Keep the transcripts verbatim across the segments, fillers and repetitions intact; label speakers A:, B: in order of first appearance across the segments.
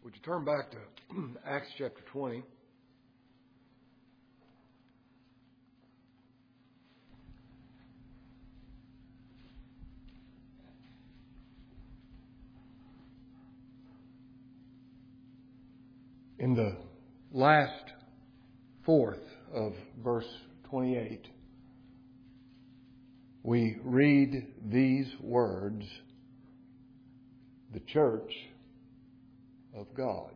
A: Would you turn back to Acts chapter twenty? In the last fourth of verse twenty-eight, we read these words, the church of God.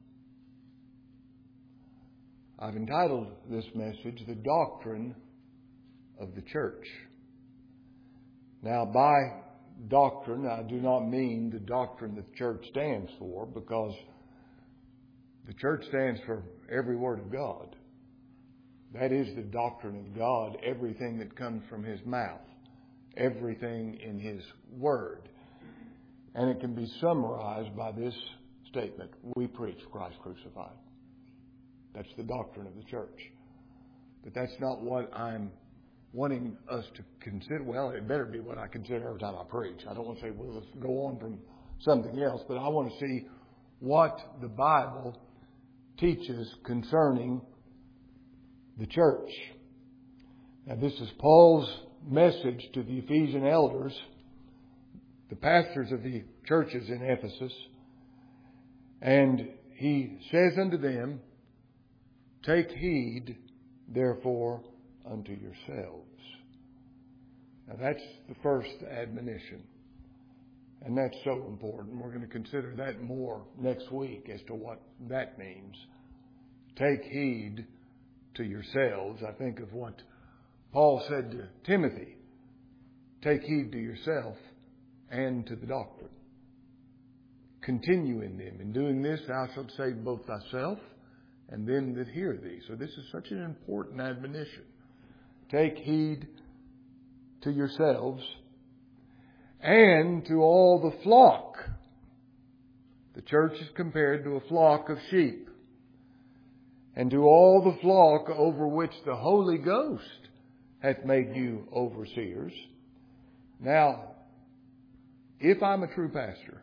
A: I've entitled this message, The Doctrine of the Church. Now, by doctrine, I do not mean the doctrine that the church stands for, because the church stands for every word of God. That is the doctrine of God, everything that comes from His mouth, everything in His Word. And it can be summarized by this statement: we preach Christ crucified. That's the doctrine of the church. But that's not what I'm wanting us to consider. Well, it better be what I consider every time I preach. I don't want to say, well, let's go on from something else, but I want to see what the Bible teaches concerning the church. Now, this is Paul's message to the Ephesian elders, the pastors of the churches in Ephesus. And he says unto them, take heed, therefore, unto yourselves. Now, that's the first admonition. And that's so important. We're going to consider that more next week as to what that means. Take heed to yourselves. I think of what Paul said to Timothy. Take heed to yourself and to the doctrine. Continue in them. In doing this, thou shalt save both thyself and them that hear thee. So this is such an important admonition. Take heed to yourselves and to all the flock. The church is compared to a flock of sheep. And to all the flock over which the Holy Ghost hath made you overseers. Now, if I'm a true pastor,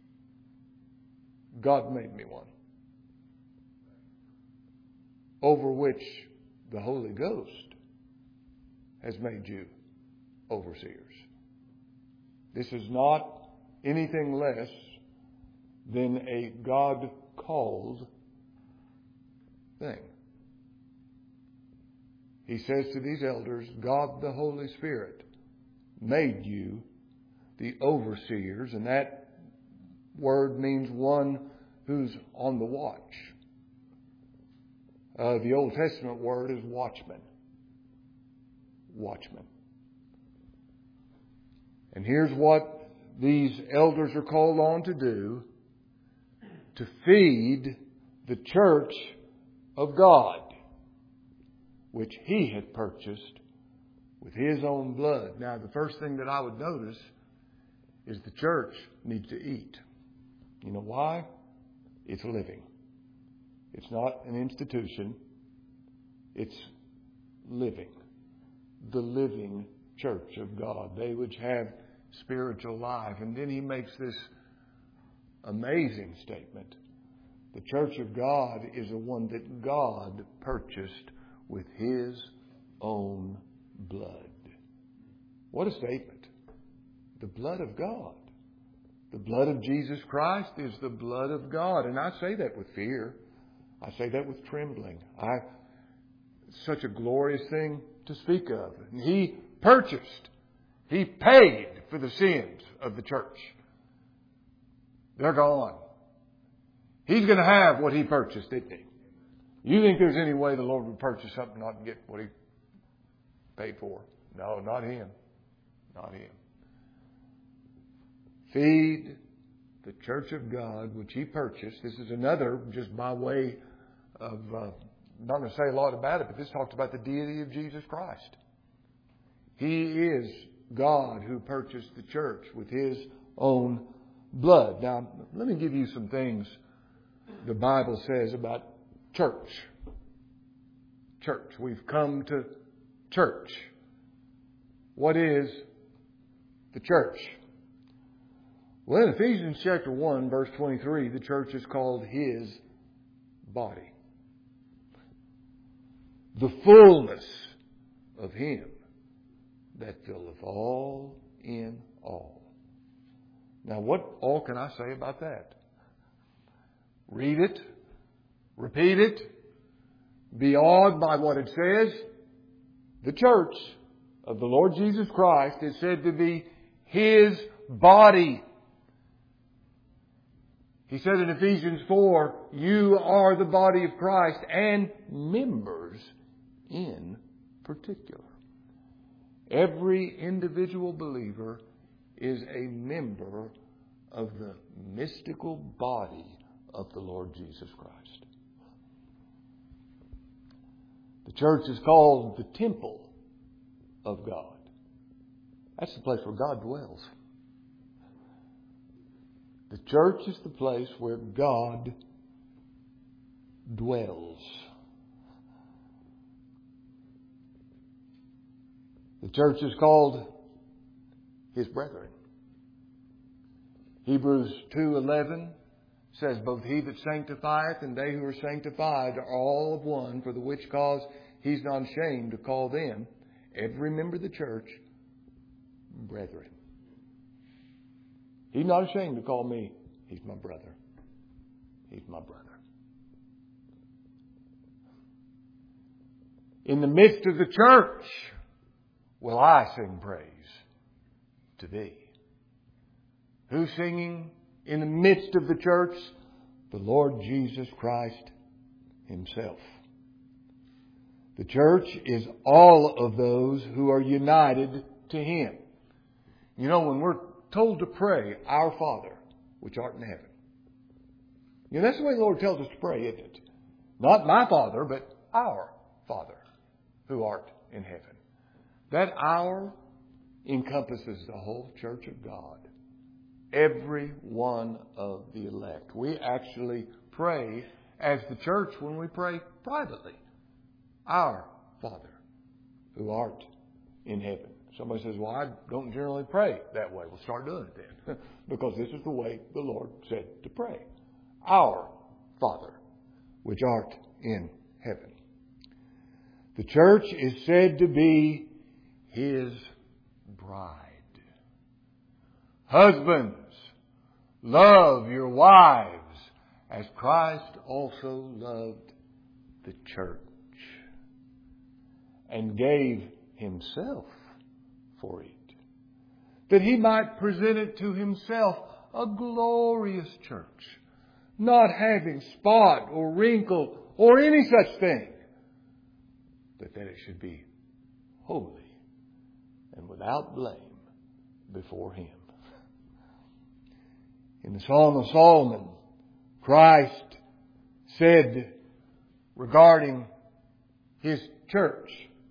A: God made me one, over which the Holy Ghost has made you overseers. This is not anything less than a God-called thing. He says to these elders, God the Holy Spirit made you the overseers, and that word means one who's on the watch. Uh, the Old Testament word is watchman. Watchman. And here's what these elders are called on to do: to feed the church of God, which He had purchased with His own blood. Now, the first thing that I would notice is the church needs to eat. You know why? It's living. It's not an institution. It's living. The living church of God. They which have spiritual life. And then he makes this amazing statement. The church of God is the one that God purchased with His own blood. What a statement. The blood of God. The blood of Jesus Christ is the blood of God. And I say that with fear. I say that with trembling. I, it's such a glorious thing to speak of. And He purchased, He paid for the sins of the church. They're gone. He's going to have what He purchased, didn't He? You think there's any way the Lord would purchase something not and get what He paid for? No, not Him. Not Him. Feed the church of God, which He purchased. This is another, just by way of, uh, I'm not going to say a lot about it, but this talks about the deity of Jesus Christ. He is God who purchased the church with His own blood. Now, let me give you some things the Bible says about church. Church. We've come to church. What is the church? Well, in Ephesians chapter one, verse twenty-three, the church is called His body. The fullness of Him that filleth all in all. Now, what all can I say about that? Read it, repeat it, be awed by what it says. The church of the Lord Jesus Christ is said to be His body. He said in Ephesians four, you are the body of Christ and members in particular. Every individual believer is a member of the mystical body of the Lord Jesus Christ. The church is called the temple of God. That's the place where God dwells. The church is the place where God dwells. The church is called His brethren. Hebrews two eleven says, both He that sanctifieth and they who are sanctified are all of one, for the which cause He's not ashamed to call them, every member of the church, brethren. He's not ashamed to call me, He's my brother. He's my brother. In the midst of the church will I sing praise to Thee. Who's singing in the midst of the church? The Lord Jesus Christ Himself. The church is all of those who are united to Him. You know, when we're told to pray, Our Father, which art in heaven. You know, that's the way the Lord tells us to pray, isn't it? Not my Father, but our Father, who art in heaven. That our encompasses the whole church of God. Every one of the elect. We actually pray as the church when we pray privately. Our Father, who art in heaven. Somebody says, well, I don't generally pray that way. We'll start doing it then. Because this is the way the Lord said to pray. Our Father, which art in heaven. The church is said to be His bride. Husbands, love your wives as Christ also loved the church and gave Himself for it, that He might present it to Himself a glorious church, not having spot or wrinkle or any such thing, but that it should be holy and without blame before Him. In the Song of Solomon, Christ said regarding His church,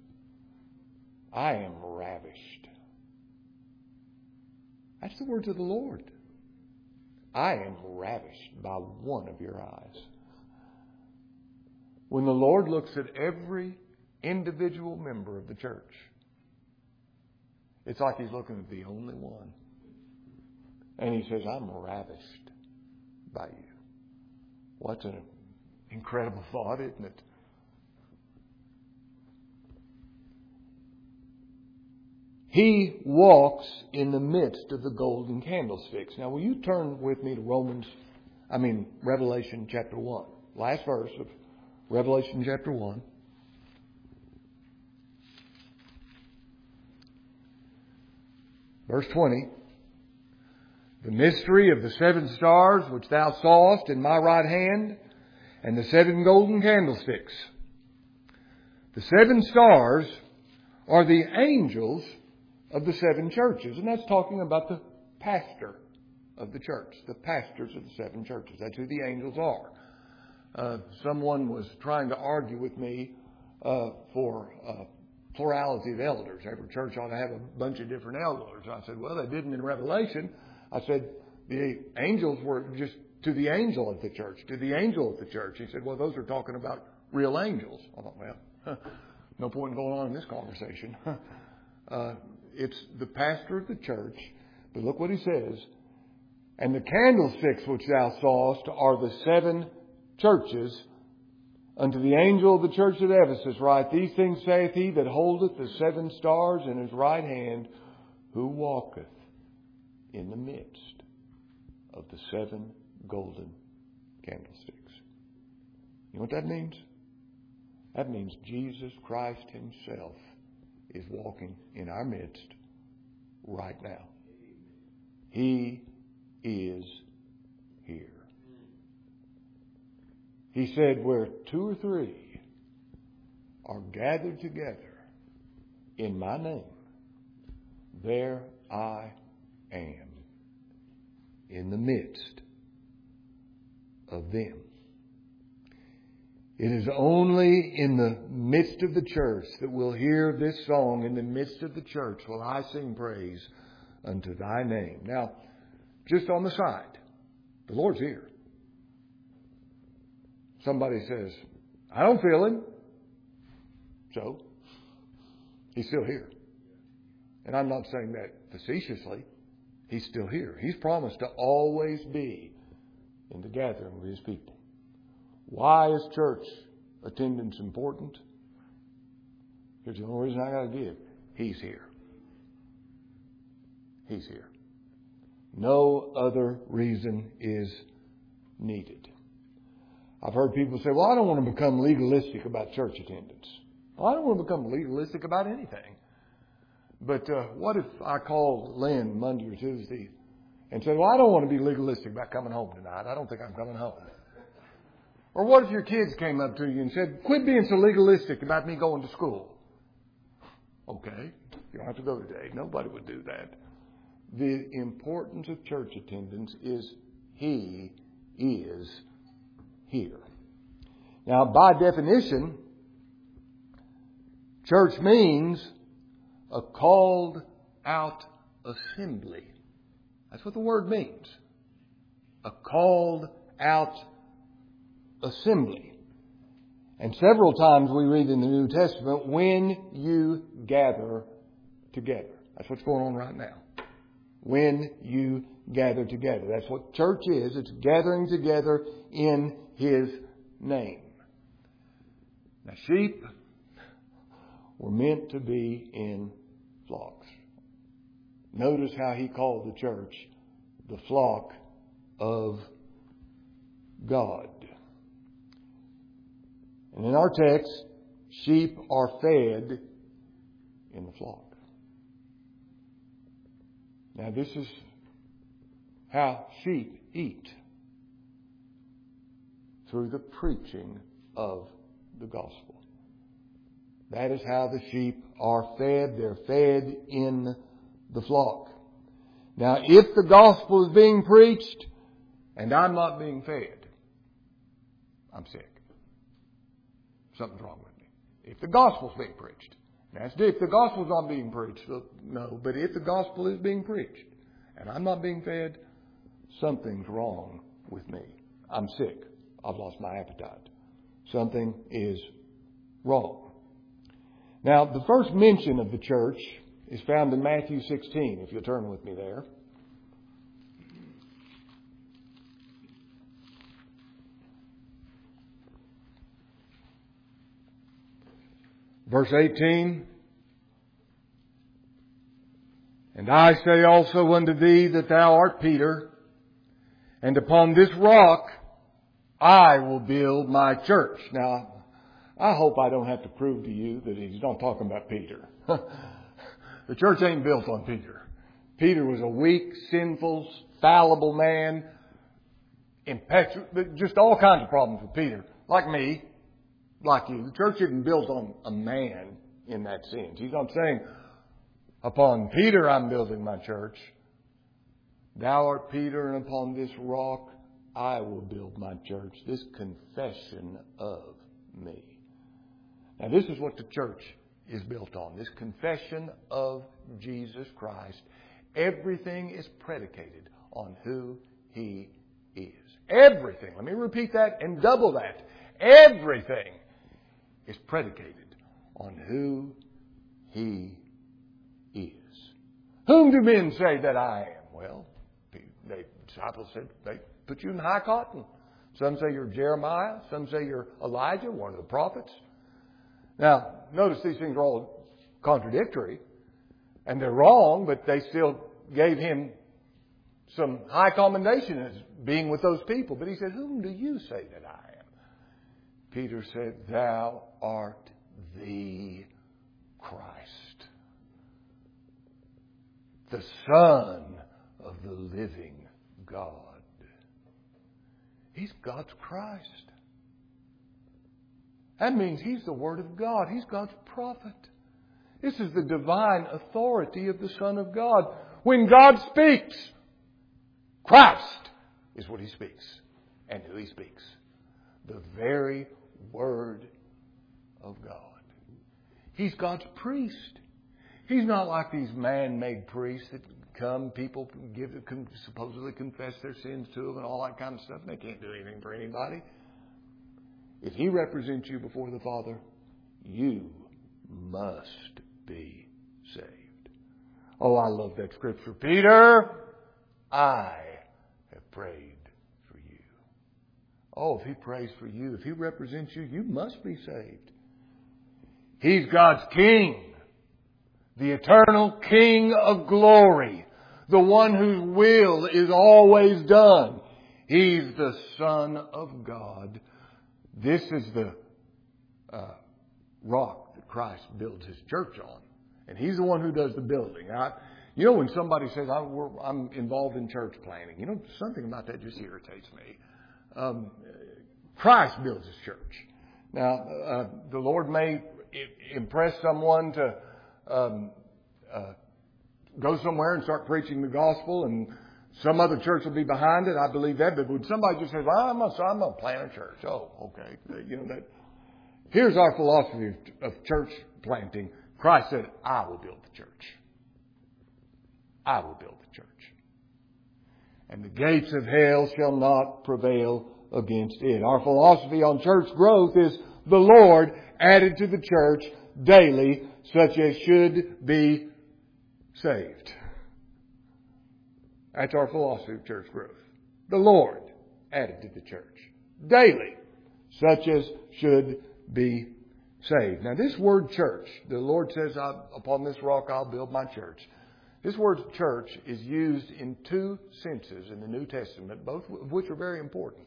A: I am ravished. That's the words of the Lord. I am ravished by one of your eyes. When the Lord looks at every individual member of the church, it's like He's looking at the only one. And He says, I'm ravished by you. What's an incredible thought, isn't it? He walks in the midst of the golden candlesticks. Now, will you turn with me to Romans, I mean, Revelation chapter one. Last verse of Revelation chapter one. Verse twenty. The mystery of the seven stars which thou sawest in my right hand, and the seven golden candlesticks. The seven stars are the angels of the seven churches. And that's talking about the pastor of the church. The pastors of the seven churches. That's who the angels are. Uh, someone was trying to argue with me uh, for uh, plurality of elders. Every church ought to have a bunch of different elders. I said, well, they didn't in Revelation. I said, the angels were just to the angel of the church, to the angel of the church. He said, well, those are talking about real angels. I thought, well, no point in going on in this conversation. uh, it's the pastor of the church. But look what he says. And the candlesticks which thou sawest are the seven churches. Unto the angel of the church at Ephesus write, These things saith he that holdeth the seven stars in his right hand, who walketh in the midst of the seven golden candlesticks. You know what that means? That means Jesus Christ Himself is walking in our midst right now. He is here. He said, where two or three are gathered together in my name, there I am in the midst of them. It is only in the midst of the church that we'll hear this song. In the midst of the church will I sing praise unto thy name. Now, just on the side, the Lord's here. Somebody says, I don't feel Him. So, He's still here. And I'm not saying that facetiously. He's still here. He's promised to always be in the gathering of His people. Why is church attendance important? Here's the only reason I got to give. He's here. He's here. No other reason is needed. I've heard people say, well, I don't want to become legalistic about church attendance. Well, I don't want to become legalistic about anything. But uh, what if I called Lynn Monday or Tuesday and said, well, I don't want to be legalistic about coming home tonight. I don't think I'm coming home. Or what if your kids came up to you and said, quit being so legalistic about me going to school? Okay, you don't have to go today. Nobody would do that. The importance of church attendance is He is here. Now, by definition, church means a called out assembly. That's what the word means. A called out assembly. And several times we read in the New Testament, when you gather together. That's what's going on right now. When you gather together. That's what church is. It's gathering together in His name. Now, sheep were meant to be in flocks. Notice how He called the church the flock of God. And in our text, sheep are fed in the flock. Now, this is how sheep eat. Through the preaching of the gospel. That is how the sheep are fed. They're fed in the flock. Now, if the gospel is being preached and I'm not being fed, I'm sick. Something's wrong with me. If the gospel is being preached. That's if the gospel is not being preached. No, but if the gospel is being preached and I'm not being fed, something's wrong with me. I'm sick. I've lost my appetite. Something is wrong. Now, the first mention of the church is found in Matthew sixteen, if you'll turn with me there. Verse eighteen. And I say also unto thee that thou art Peter, and upon this rock I will build my church. Now, I hope I don't have to prove to you that he's not talking about Peter. The church ain't built on Peter. Peter was a weak, sinful, fallible man. Impetuous, just all kinds of problems with Peter. Like me, like you. The church isn't built on a man in that sense. He's not saying, upon Peter I'm building my church. Thou art Peter, and upon this rock I will build my church. This confession of me. Now, this is what the church is built on. This confession of Jesus Christ. Everything is predicated on who He is. Everything. Let me repeat that and double that. Everything is predicated on who He is. Whom do men say that I am? Well, they disciples said, they put you in high cotton. Some say you're Jeremiah. Some say you're Elijah, one of the prophets. Now, notice these things are all contradictory. And they're wrong, but they still gave him some high commendation as being with those people. But he said, whom do you say that I am? Peter said, thou art the Christ, the Son of the living God. He's God's Christ. That means He's the Word of God. He's God's prophet. This is the divine authority of the Son of God. When God speaks, Christ is what He speaks and who He speaks. The very Word of God. He's God's priest. He's not like these man-made priests that come, people give, supposedly confess their sins to them and all that kind of stuff. And they can't do anything for anybody. If He represents you before the Father, you must be saved. Oh, I love that scripture. Peter, I have prayed for you. Oh, if He prays for you, if He represents you, you must be saved. He's God's King. The eternal King of glory. The one whose will is always done. He's the Son of God. This is the uh, rock that Christ builds His church on. And He's the one who does the building. Now, you know, when somebody says, I'm, we're, I'm involved in church planning, you know, something about that just irritates me. Um, Christ builds His church. Now, uh, the Lord may impress someone to um, uh, go somewhere and start preaching the gospel, and some other church will be behind it. I believe that. But when somebody just says, well, I'm going I'm to plant a church. Oh, okay. You know, that. Here's our philosophy of, of church planting. Christ said, I will build the church. I will build the church. And the gates of hell shall not prevail against it. Our philosophy on church growth is the Lord added to the church daily such as should be saved. That's our philosophy of church growth. The Lord added to the church daily such as should be saved. Now this word church, the Lord says, upon this rock I'll build my church. This word church is used in two senses in the New Testament, both of which are very important.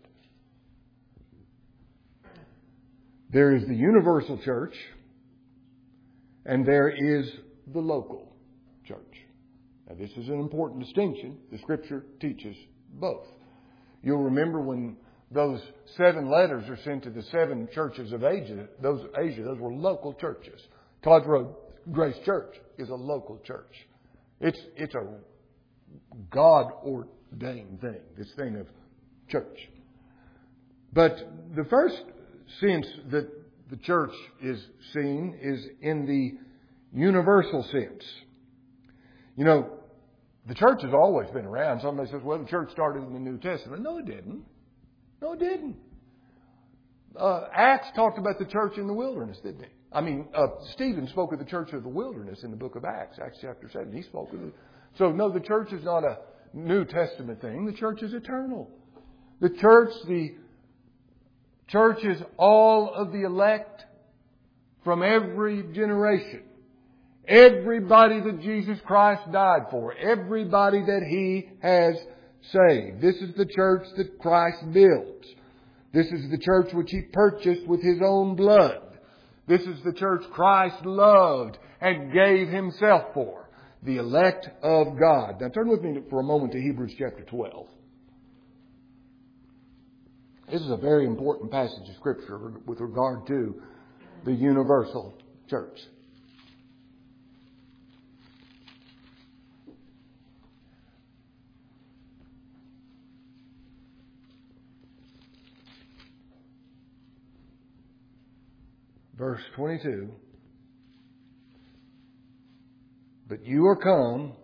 A: There is the universal church, and there is the local church. Now, this is an important distinction. The Scripture teaches both. You'll remember when those seven letters are sent to the seven churches of Asia, those Asia, those were local churches. Todd Road Grace Church is a local church. It's it's a God-ordained thing, this thing of church. But the first sense that the church is seen is in the universal sense. You know, the church has always been around. Somebody says, well, the church started in the New Testament. No, it didn't. No, it didn't. Uh, Acts talked about the church in the wilderness, didn't he? I mean, uh, Stephen spoke of the church of the wilderness in the book of Acts, Acts chapter seven. He spoke of it. So, no, the church is not a New Testament thing. The church is eternal. The church, the church is all of the elect from every generation. Everybody that Jesus Christ died for. Everybody that He has saved. This is the church that Christ builds. This is the church which He purchased with His own blood. This is the church Christ loved and gave Himself for. The elect of God. Now turn with me for a moment to Hebrews chapter twelve. This is a very important passage of Scripture with regard to the universal church. Verse twenty-two. But you are come.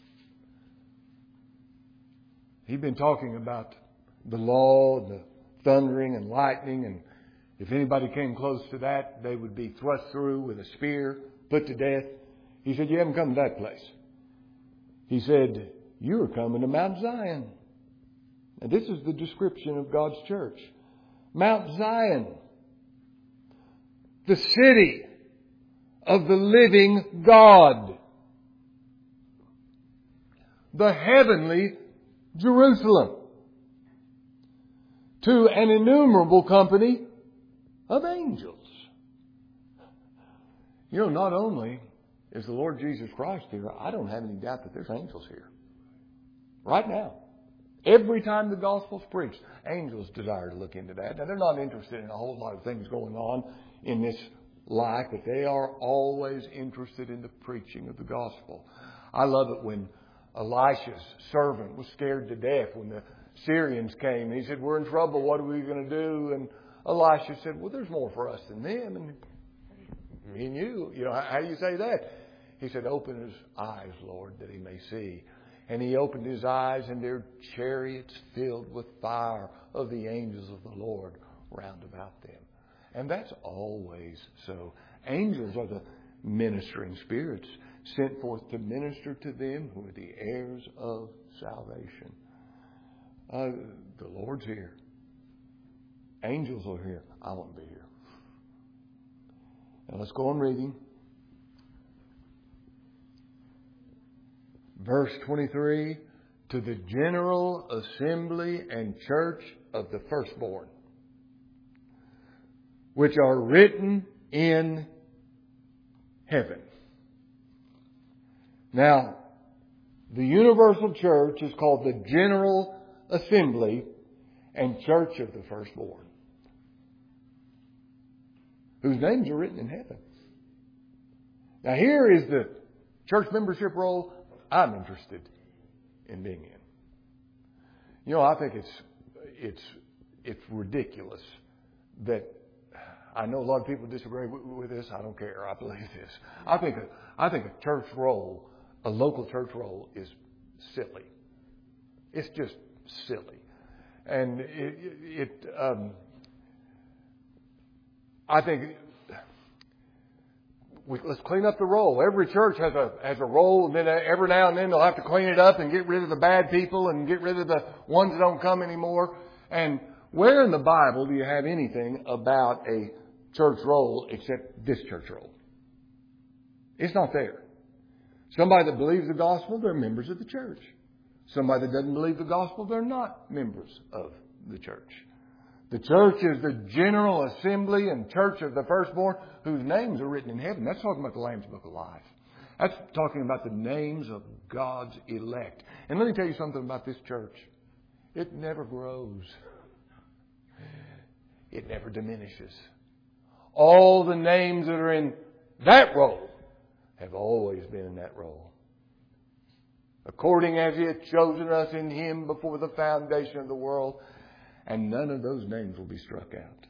A: He'd been talking about the law and the thundering and lightning, and if anybody came close to that, they would be thrust through with a spear, put to death. He said, you haven't come to that place. He said, you are coming to Mount Zion. And this is the description of God's church. Mount Zion, the city of the living God, the heavenly Jerusalem, to an innumerable company of angels. You know, not only is the Lord Jesus Christ here, I don't have any doubt that there's angels here. Right now. Every time the gospel's preached, angels desire to look into that. Now, they're not interested in a whole lot of things going on in this life, but they are always interested in the preaching of the gospel. I love it when Elisha's servant was scared to death when the Syrians came. He said, we're in trouble. What are we going to do? And Elisha said, well, there's more for us than them. And me and you, you know, how do you say that? He said, open his eyes, Lord, that he may see. And he opened his eyes, and there were chariots filled with fire of the angels of the Lord round about them. And that's always so. Angels are the ministering spirits sent forth to minister to them who are the heirs of salvation. Uh, the Lord's here. Angels are here. I want to be here. Now let's go on reading. Verse twenty-three, to the general assembly and church of the firstborn, which are written in heaven. Now, the universal church is called the general assembly and church of the firstborn, whose names are written in heaven. Now, here is the church membership roll I'm interested in being in. You know, I think it's it's it's ridiculous that I know a lot of people disagree with, with this. I don't care. I believe this. I think a, I think a church roll, a local church roll, is silly. It's just silly, and it, it um, I think. We, let's clean up the roll. Every church has a has a roll, and then every now and then they'll have to clean it up and get rid of the bad people and get rid of the ones that don't come anymore. And where in the Bible do you have anything about a church roll except this church roll? It's not there. Somebody that believes the gospel, they're members of the church. Somebody that doesn't believe the gospel, they're not members of the church. The church is the general assembly and church of the firstborn, whose names are written in heaven. That's talking about the Lamb's Book of Life. That's talking about the names of God's elect. And let me tell you something about this church. It never grows. It never diminishes. All the names that are in that roll have always been in that roll. According as He hath chosen us in Him before the foundation of the world. And none of those names will be struck out.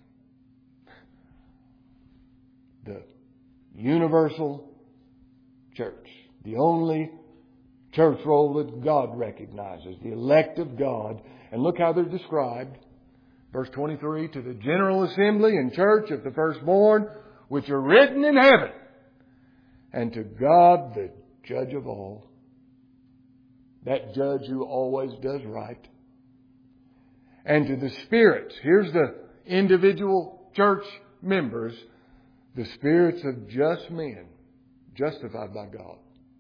A: The universal church. The only church roll that God recognizes. The elect of God. And look how they're described. Verse twenty-three, to the general assembly and church of the firstborn, which are written in heaven. And to God, the judge of all. That judge who always does right. And to the spirits, here's the individual church members, the spirits of just men, justified by God.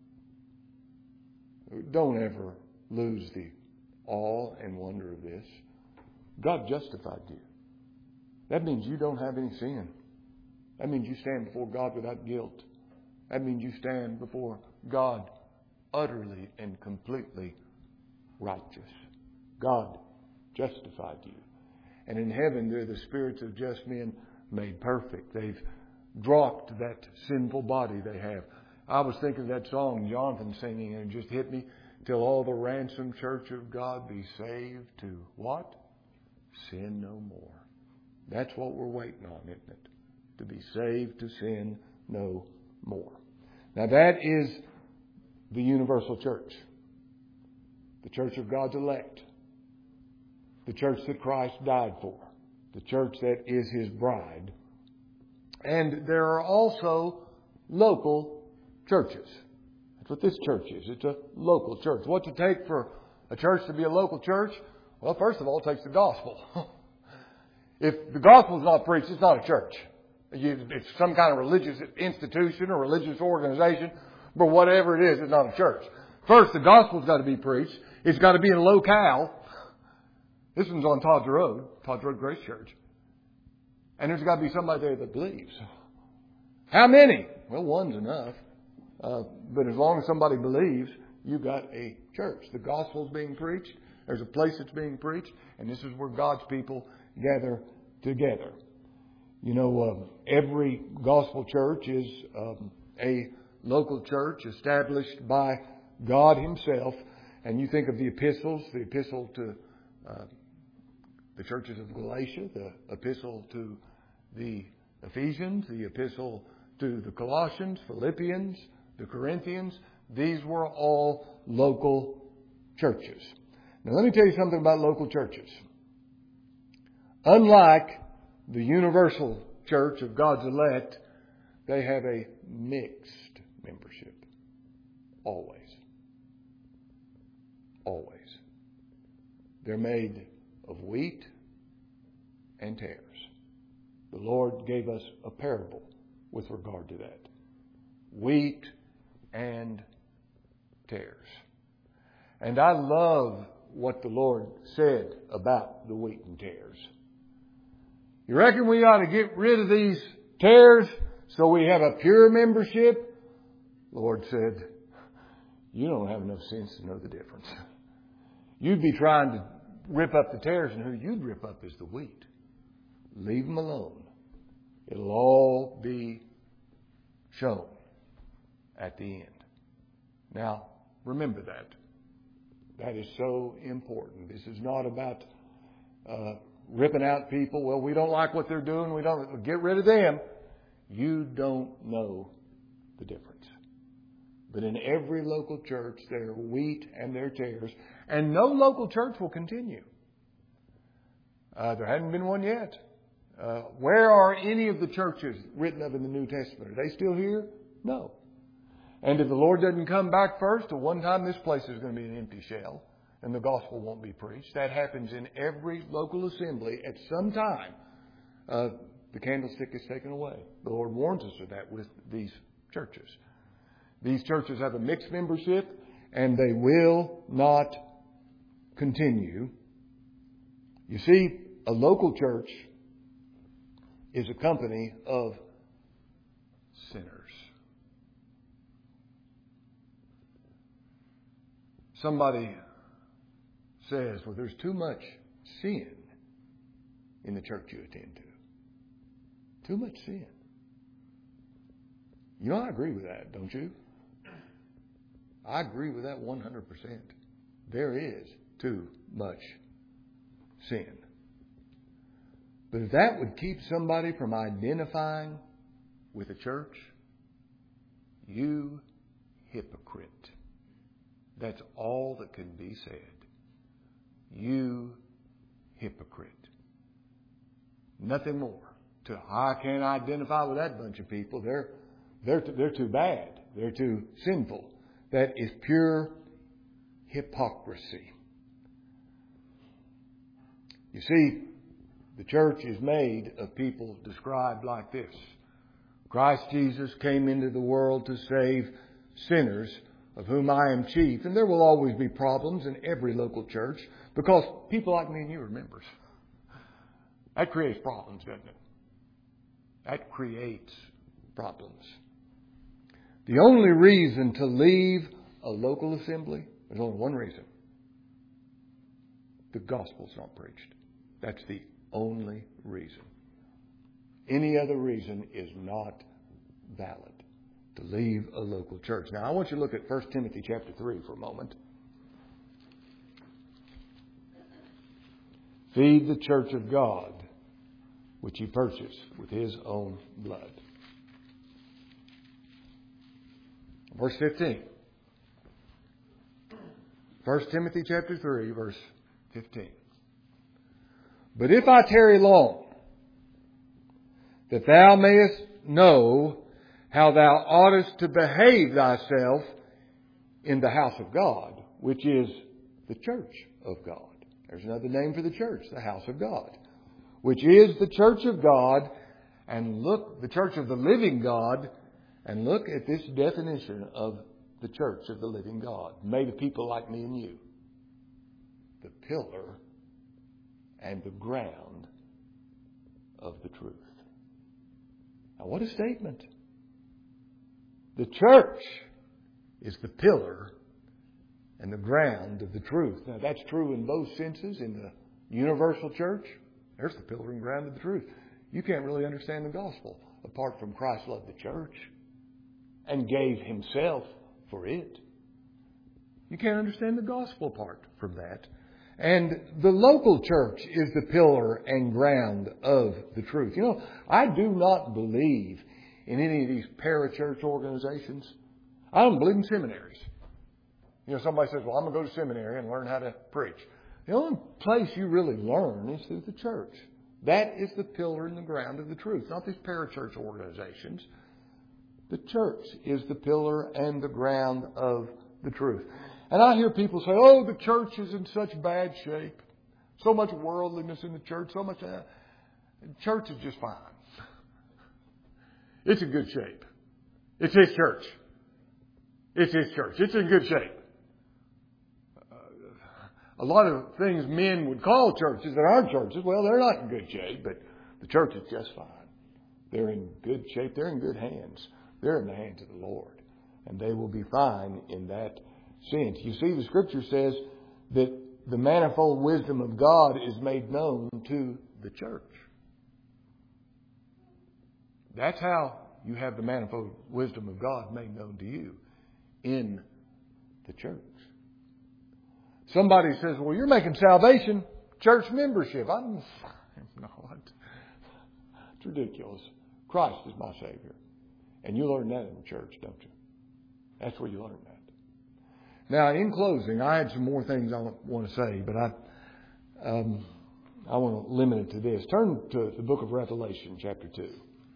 A: Don't ever lose the awe and wonder of this. God justified you. That means you don't have any sin. That means you stand before God without guilt. That means you stand before God utterly and completely righteous. God justified you. And in heaven, they're the spirits of just men made perfect. They've dropped that sinful body they have. I was thinking of that song Jonathan singing, and it just hit me. Till all the ransomed church of God be saved to what? Sin no more. That's what we're waiting on, isn't it? To be saved to sin no more. Now that is the universal church. The church of God's elect. The church that Christ died for. The church that is His bride. And there are also local churches. That's what this church is. It's a local church. What's it take for a church to be a local church? Well, first of all, it takes the gospel. If the gospel is not preached, it's not a church. It's some kind of religious institution or religious organization, but whatever it is, it's not a church. First, the gospel's got to be preached. It's got to be in a locale. This one's on Todd's Road, Todd's Road Grace Church. And there's got to be somebody there that believes. How many? Well, one's enough. Uh, but as long as somebody believes, you've got a church. The gospel's being preached. There's a place that's being preached. And this is where God's people gather together. You know, um, every gospel church is um, a local church established by God Himself. And you think of the epistles, the epistle to uh, the churches of Galatia, the epistle to the Ephesians, the epistle to the Colossians, Philippians, the Corinthians. These were all local churches. Now let me tell you something about local churches. Unlike the universal church of God's elect, they have a mixed membership. Always. Always. They're made of wheat and tares. The Lord gave us a parable with regard to that. Wheat and tares. And I love what the Lord said about the wheat and tares. You reckon we ought to get rid of these tares so we have a pure membership? The Lord said, you don't have enough sense to know the difference. You'd be trying to rip up the tares, and who you'd rip up is the wheat. Leave them alone. It'll all be shown at the end. Now, remember that. That is so important. This is not about uh, ripping out people. Well, we don't like what they're doing. We don't get rid of them. You don't know the difference. But in every local church, there are wheat and there are tares. And no local church will continue. Uh, there hasn't been one yet. Uh, where are any of the churches written of in the New Testament? Are they still here? No. And if the Lord doesn't come back first, at one time this place is going to be an empty shell and the gospel won't be preached. That happens in every local assembly at some time. Uh, the candlestick is taken away. The Lord warns us of that with these churches. These churches have a mixed membership and they will not continue. You see, a local church is a company of sinners. Somebody says, well, there's too much sin in the church you attend to. Too much sin. You know, I agree with that, don't you? I agree with that one hundred percent. There is too much sin. But if that would keep somebody from identifying with a church, you hypocrite. That's all that can be said. You hypocrite. Nothing more. To, I can't identify with that bunch of people. They're, they're, they're too bad. They're too sinful. That is pure hypocrisy. You see, the church is made of people described like this. Christ Jesus came into the world to save sinners, of whom I am chief. And there will always be problems in every local church because people like me and you are members. That creates problems, doesn't it? That creates problems. The only reason to leave a local assembly, there's only one reason. The gospel's not preached. That's the only reason. Any other reason is not valid to leave a local church. Now, I want you to look at First Timothy chapter three for a moment. Feed the church of God, which He purchased with His own blood. Verse fifteen. First Timothy chapter three, verse fifteen. But if I tarry long, that thou mayest know how thou oughtest to behave thyself in the house of God, which is the church of God. There's another name for the church, the house of God, which is the church of God. And look, the church of the living God, and look at this definition of the church of the living God, made of people like me and you. The pillar and the ground of the truth. Now, what a statement. The church is the pillar and the ground of the truth. Now, that's true in both senses. In the universal church, there's the pillar and ground of the truth. You can't really understand the gospel apart from Christ loved the church and gave Himself for it. You can't understand the gospel apart from that. And the local church is the pillar and ground of the truth. You know, I do not believe in any of these parachurch organizations. I don't believe in seminaries. You know, somebody says, well, I'm going to go to seminary and learn how to preach. The only place you really learn is through the church. That is the pillar and the ground of the truth, not these parachurch organizations. The church is the pillar and the ground of the truth. And I hear people say, oh, the church is in such bad shape. So much worldliness in the church, so much... Uh, the church is just fine. It's in good shape. It's His church. It's His church. It's in good shape. A lot of things men would call churches that aren't churches, well, they're not in good shape, but the church is just fine. They're in good shape. They're in good hands. They're in the hands of the Lord. And they will be fine in that sense. You see, the Scripture says that the manifold wisdom of God is made known to the church. That's how you have the manifold wisdom of God made known to you in the church. Somebody says, well, you're making salvation church membership. I'm not. It's ridiculous. Christ is my Savior. And you learn that in the church, don't you? That's where you learn that. Now, in closing, I had some more things I want to say, but I um, I want to limit it to this. Turn to the book of Revelation, chapter two.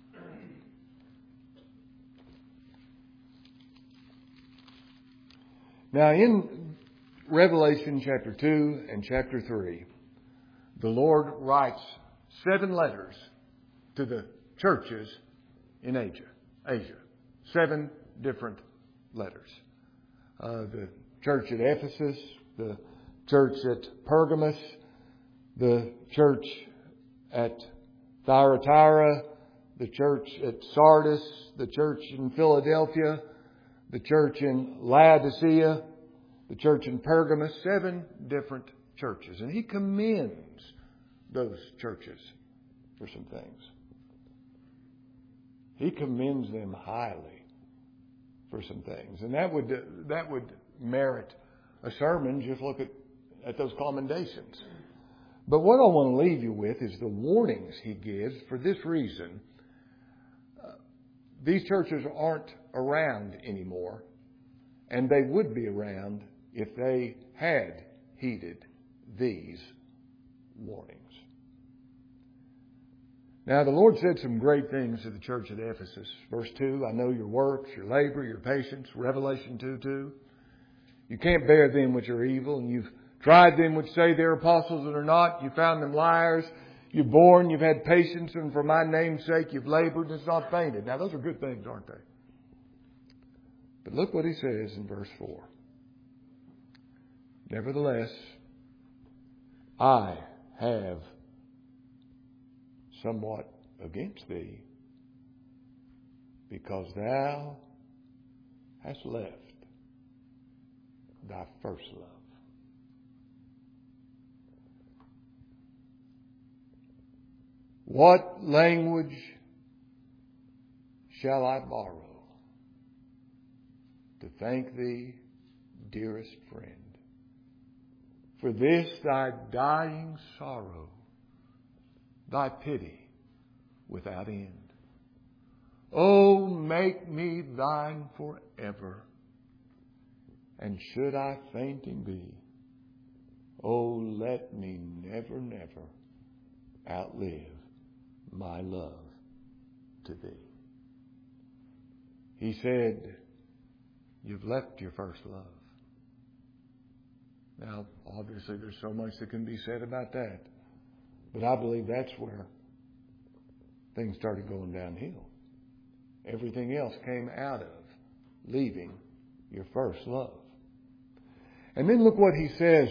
A: Now, in Revelation chapter two and chapter three, the Lord writes seven letters to the churches in Asia. Asia. Seven different letters. Uh, the church at Ephesus, the church at Pergamos, the church at Thyatira, the church at Sardis, the church in Philadelphia, the church in Laodicea, the church in Pergamos, seven different churches. And he commends those churches for some things. He commends them highly for some things. And that would that would merit a sermon. Just look at, at those commendations. But what I want to leave you with is the warnings he gives for this reason. Uh, these churches aren't around anymore, and they would be around if they had heeded these warnings. Now, the Lord said some great things to the church at Ephesus. Verse two, I know your works, your labor, your patience. Revelation two two. You can't bear them which are evil, and you've tried them which say they're apostles and are not. You found them liars. You've borne, you've had patience, and for my name's sake you've labored and it's not fainted. Now, those are good things, aren't they? But look what he says in verse four. Nevertheless, I have somewhat against thee, because thou hast left thy first love. What language shall I borrow to thank thee, dearest friend, for this thy dying sorrow, thy pity without end? Oh, make me thine forever, and should I faint in thee, oh, let me never, never outlive my love to thee. He said, you've left your first love. Now, obviously, there's so much that can be said about that. But I believe that's where things started going downhill. Everything else came out of leaving your first love. And then look what he says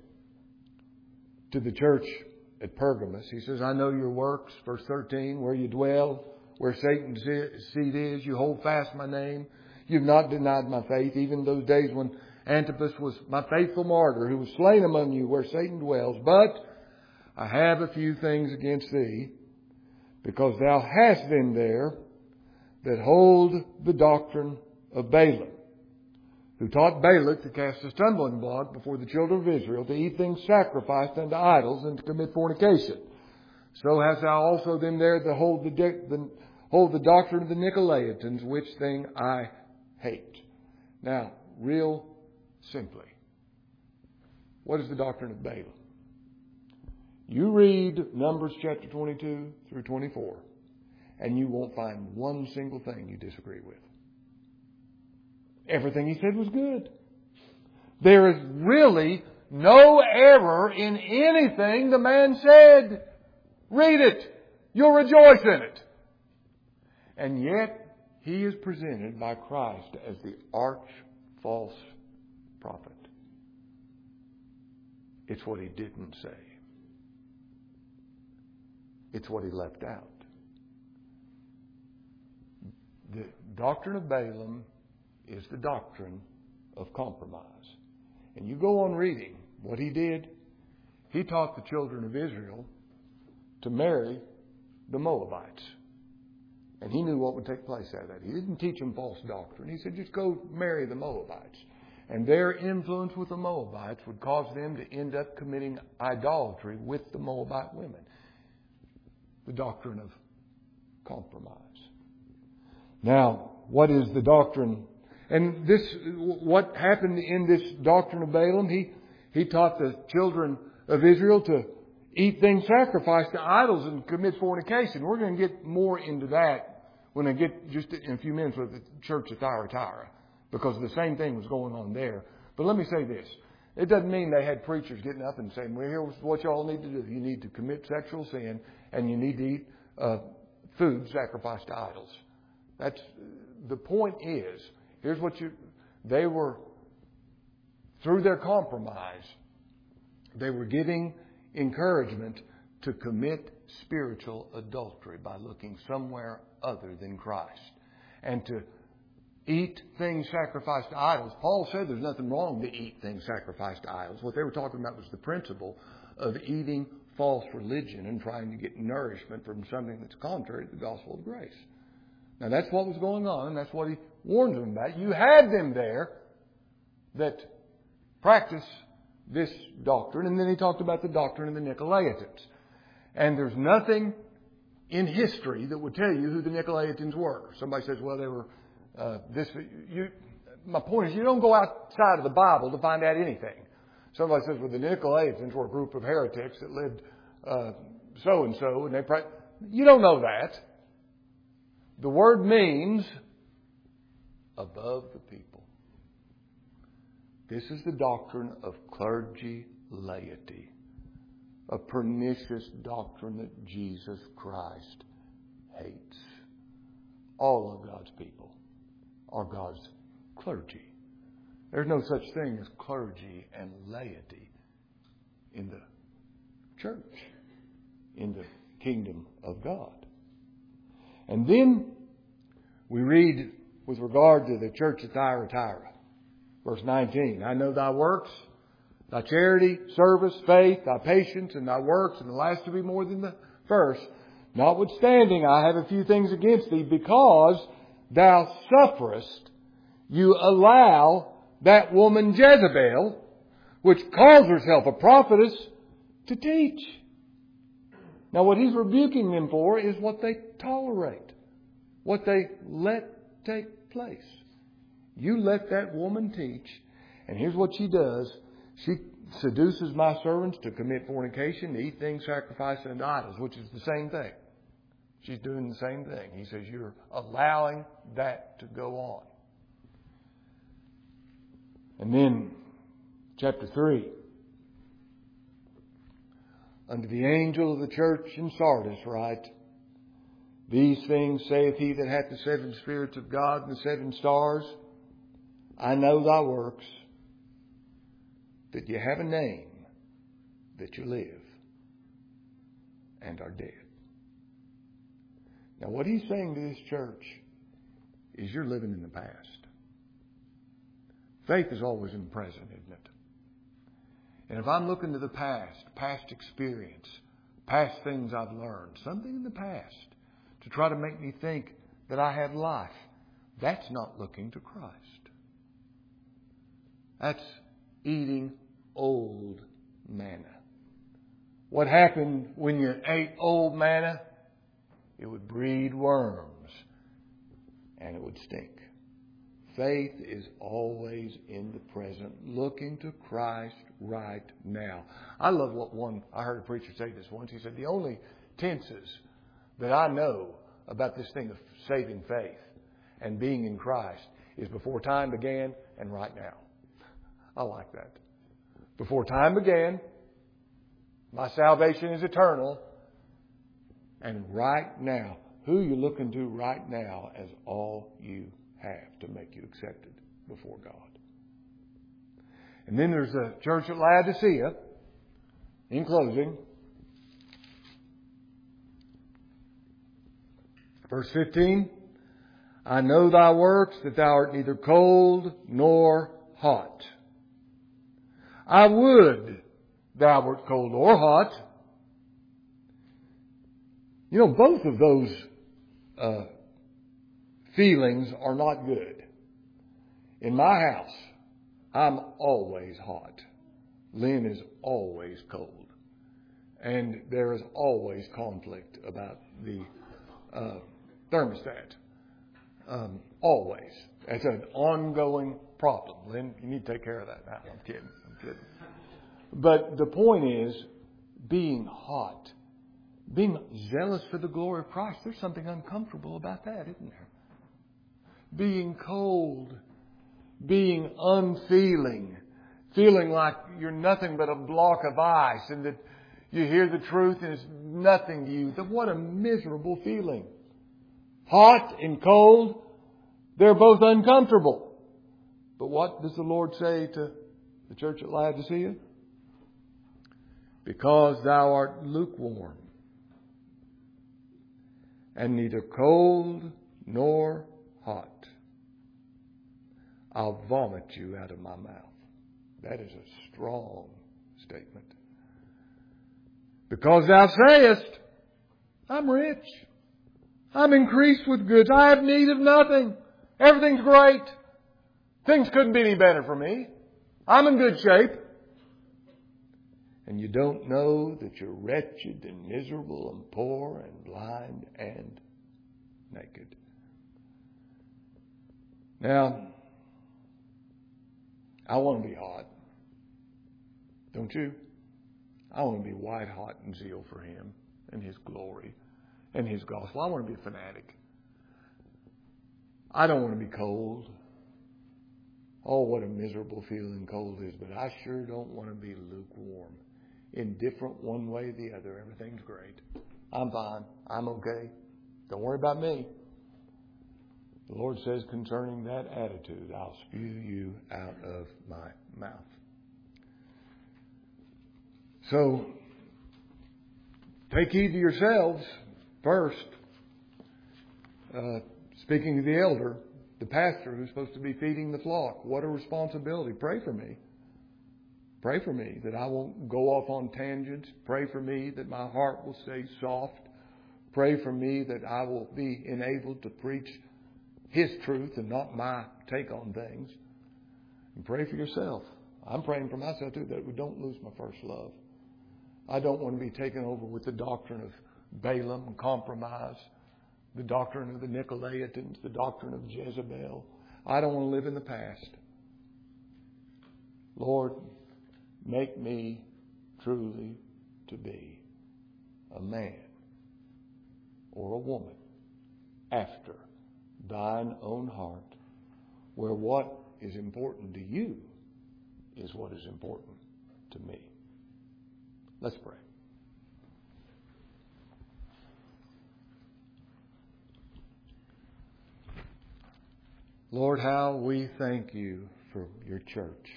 A: to the church at Pergamos. He says, I know your works, verse thirteen, where you dwell, where Satan's seat is. You hold fast my name. You've not denied my faith, even those days when Antipas was my faithful martyr, who was slain among you, where Satan dwells. But I have a few things against thee, because thou hast them there that hold the doctrine of Balaam, who taught Balak to cast a stumbling block before the children of Israel, to eat things sacrificed unto idols, and to commit fornication. So hast thou also them there that hold the, de- the, hold the doctrine of the Nicolaitans, which thing I hate. Now, real simply, what is the doctrine of Balaam? You read Numbers chapter twenty-two through twenty-four, and you won't find one single thing you disagree with. Everything he said was good. There is really no error in anything the man said. Read it. You'll rejoice in it. And yet, he is presented by Christ as the arch false prophet. It's what he didn't say. It's what he left out. The doctrine of Balaam is the doctrine of compromise. And you go on reading what he did. He taught the children of Israel to marry the Moabites. And he knew what would take place out of that. He didn't teach them false doctrine. He said, just go marry the Moabites. And their influence with the Moabites would cause them to end up committing idolatry with the Moabite women. The doctrine of compromise. Now, what is the doctrine? And this, what happened in this doctrine of Balaam? He, he taught the children of Israel to eat things sacrificed to idols and commit fornication. We're going to get more into that when I get just in a few minutes with the church at Thyatira, because the same thing was going on there. But let me say this. It doesn't mean they had preachers getting up and saying, well, here's what you all need to do. You need to commit sexual sin and you need to eat uh, food sacrificed to idols. That's the point is, here's what you, they were, through their compromise, they were giving encouragement to commit spiritual adultery by looking somewhere other than Christ. And to eat things sacrificed to idols. Paul said there's nothing wrong to eat things sacrificed to idols. What they were talking about was the principle of eating false religion and trying to get nourishment from something that's contrary to the gospel of grace. Now that's what was going on, and that's what he warned them about. You had them there that practice this doctrine, and then he talked about the doctrine of the Nicolaitans. And there's nothing in history that would tell you who the Nicolaitans were. Somebody says, well, they were uh, this. You, my point is, you don't go outside of the Bible to find out anything. Somebody says, well, the Nicolaitans were a group of heretics that lived uh, so and so, and they pra-. You don't know that. The word means above the people. This is the doctrine of clergy laity, a pernicious doctrine that Jesus Christ hates. All of God's people are God's clergy. There's no such thing as clergy and laity in the church, in the kingdom of God. And then we read with regard to the church at Thyatira, verse nineteen, I know thy works, thy charity, service, faith, thy patience, and thy works, and the last to be more than the first. Notwithstanding, I have a few things against thee, because thou sufferest, you allow that woman Jezebel, which calls herself a prophetess, to teach. Now what he's rebuking them for is what they tolerate, what they let take place. You let that woman teach, and here's what she does. She seduces my servants to commit fornication, to eat things sacrificed unto idols, which is the same thing. She's doing the same thing. He says you're allowing that to go on. And then, chapter three, Unto the angel of the church in Sardis write, These things saith he that hath the seven spirits of God and the seven stars. I know thy works, that you have a name, that you live, and are dead. Now what he's saying to this church is you're living in the past. Faith is always in the present, isn't it? And if I'm looking to the past, past experience, past things I've learned, something in the past, to try to make me think that I have life, that's not looking to Christ. That's eating old manna. What happened when you ate old manna? It would breed worms and it would stink. Faith is always in the present, looking to Christ right now. I love what one, I heard a preacher say this once. He said, the only tenses that I know about this thing of saving faith and being in Christ is before time began and right now. I like that. Before time began, my salvation is eternal. And right now, who you looking to right now as all you have to make you accepted before God. And then there's the church at Laodicea. In closing, verse fifteen, I know thy works, that thou art neither cold nor hot. I would thou wert cold or hot. You know, both of those uh, feelings are not good. In my house, I'm always hot. Lynn is always cold. And there is always conflict about the uh, thermostat. Um, always. It's an ongoing problem. Lynn, you need to take care of that now. I'm kidding. I'm kidding. But the point is, being hot, being zealous for the glory of Christ, there's something uncomfortable about that, isn't there? Being cold, being unfeeling, feeling like you're nothing but a block of ice and that you hear the truth and it's nothing to you. What a miserable feeling. Hot and cold, they're both uncomfortable. But what does the Lord say to the church at Laodicea? Because thou art lukewarm, and neither cold nor hot, I'll vomit you out of my mouth. That is a strong statement. Because thou sayest, I'm rich. I'm increased with goods. I have need of nothing. Everything's great. Things couldn't be any better for me. I'm in good shape. And you don't know that you're wretched and miserable and poor and blind and naked. Now, I want to be hot. Don't you? I want to be white hot in zeal for Him and His glory and His gospel. I want to be a fanatic. I don't want to be cold. Oh, what a miserable feeling cold is. But I sure don't want to be lukewarm. Indifferent one way or the other. Everything's great. I'm fine. I'm okay. Don't worry about me. The Lord says concerning that attitude, I'll spew you out of my mouth. So, take heed to yourselves first. Uh, speaking to the elder, the pastor who's supposed to be feeding the flock. What a responsibility. Pray for me. Pray for me that I won't go off on tangents. Pray for me that my heart will stay soft. Pray for me that I will be enabled to preach His truth and not my take on things. And pray for yourself. I'm praying for myself too, that we don't lose my first love. I don't want to be taken over with the doctrine of Balaam and compromise, the doctrine of the Nicolaitans, the doctrine of Jezebel. I don't want to live in the past. Lord, make me truly to be a man or a woman after thine own heart, where what is important to you is what is important to me. Let's pray. Lord, how we thank you for your church.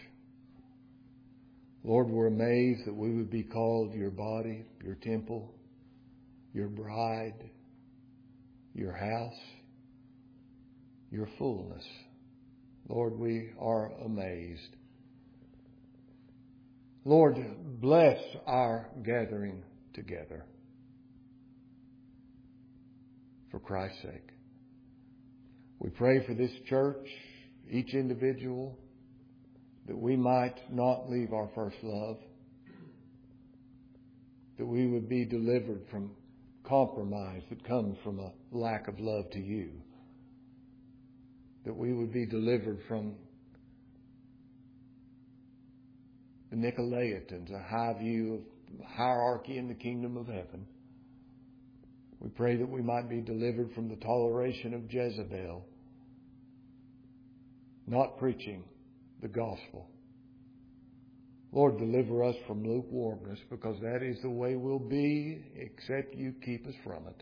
A: Lord, we're amazed that we would be called your body, your temple, your bride, your house, your fullness. Lord, we are amazed. Lord, bless our gathering together for Christ's sake. We pray for this church, each individual, that we might not leave our first love, that we would be delivered from compromise that comes from a lack of love to you, that we would be delivered from the Nicolaitans, a high view of hierarchy in the kingdom of heaven. We pray that we might be delivered from the toleration of Jezebel, not preaching the gospel. Lord, deliver us from lukewarmness, because that is the way we'll be except you keep us from it.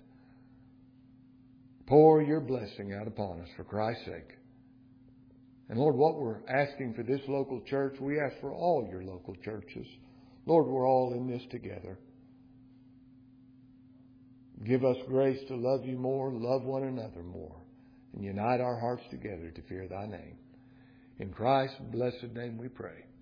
A: Pour your blessing out upon us for Christ's sake. And Lord, what we're asking for this local church, we ask for all your local churches. Lord, we're all in this together. Give us grace to love you more, love one another more, and unite our hearts together to fear thy name. In Christ's blessed name we pray.